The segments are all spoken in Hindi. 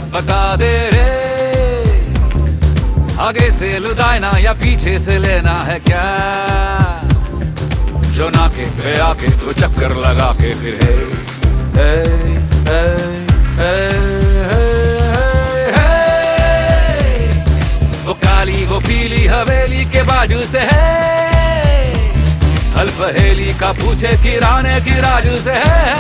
बता दे रे, आगे से लुदायना या पीछे से लेना है क्या, जो नाके पे आके तो चक्कर लगा के फिर है, वो काली वो पीली हवेली के बाजू से है, हल पहेली का पूछे किराने की राजू से है,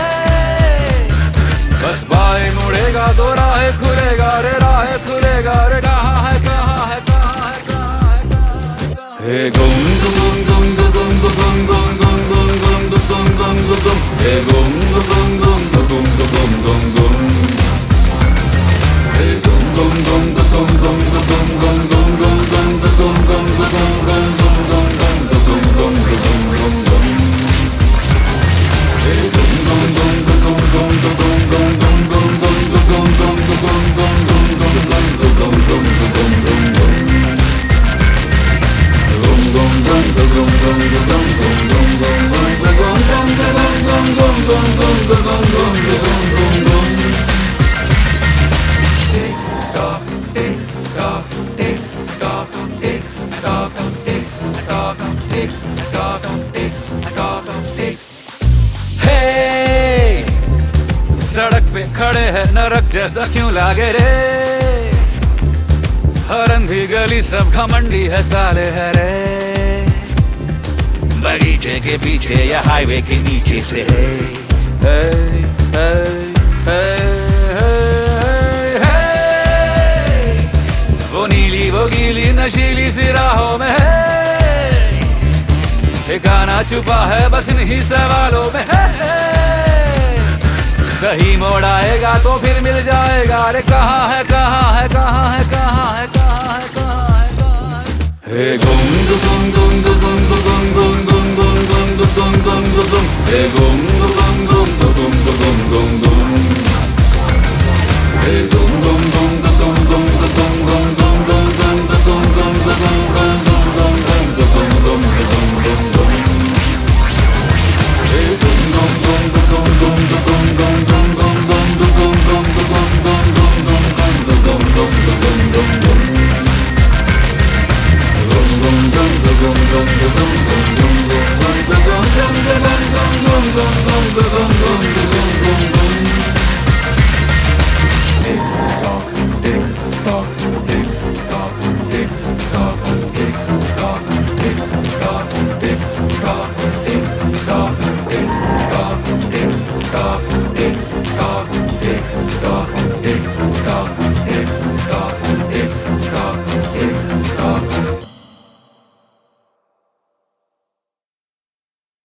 बस बाएं मुड़ेगा तो राह खुलेगा रे, राह खुलेगा रे, कहाँ है कहाँ है कहाँ है कहाँ है कहाँ है, हे गुम गुम गुम गुम गुम गुम गुम गुम गुम गुम गुम गुम गुम, हे गुम गुम गुम गुम गुम गुम गुम, हे गुम गुम गुम गुम गुम गुम गुम गुम गुम गुम गुम गुम गुम गुम गुम गुम, हे गुम गुम गुम गुम गुम गुम सड़क पे खड़े हैं नरक जैसा क्यों लागे रे, हर अंधी गली सब घमंडी है साले है रे, बगीचे के पीछे या हाईवे के नीचे से है, वो नीली वो गीली नशीली सी राहों में है, ठिकाना छुपा है बस इन्हीं सवालों में है, सही मोड़ आएगा तो फिर मिल जाएगा रे, कहाँ है कहाँ है कहाँ है कहाँ है कहाँ है कहाँ है कहाँ है, हे गुम गुम गुम गुम गुम गुम गुम गुम गुम गुम गुम, हे गुम गुम गुम गुम गुम गुम गुम, हे गुम गुम गुम गुम गुम गुम गुम गुम Talk.